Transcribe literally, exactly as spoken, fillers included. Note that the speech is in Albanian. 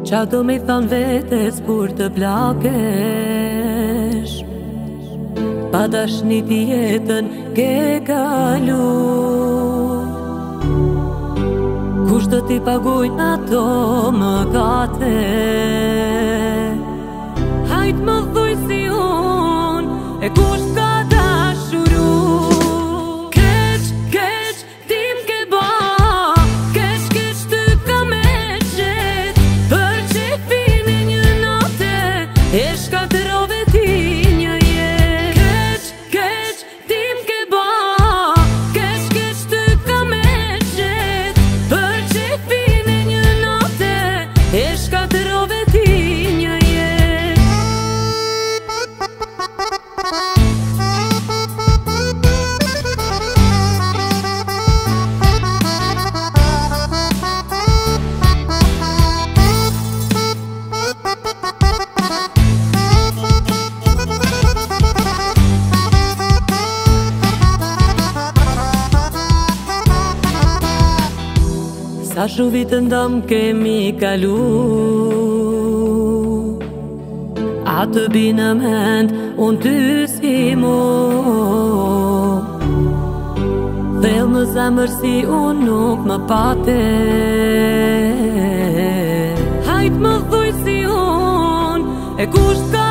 Qa do me than vetes kur të plakesh, pa dashnit jetën ke kalu. Kush do t'i paguajnë ato mëkate? Hajt më thuj si unë, e kush ka dashuru? Keq, keq, tim ke ba, keq, keq ty ka me qet, për qefin e një nate, e shkatrove ti një jet. Keq, keq, tim ke ba, keq, keq ty ka me qet, për qefin e një nate, e shkatrove ti një jet. Sa shu vitë ndëm kemi kalu, a të binë mend unë ty si mu. Thellë në zemër si unë nuk më pate. Hajt më thuj si unë, e kush ka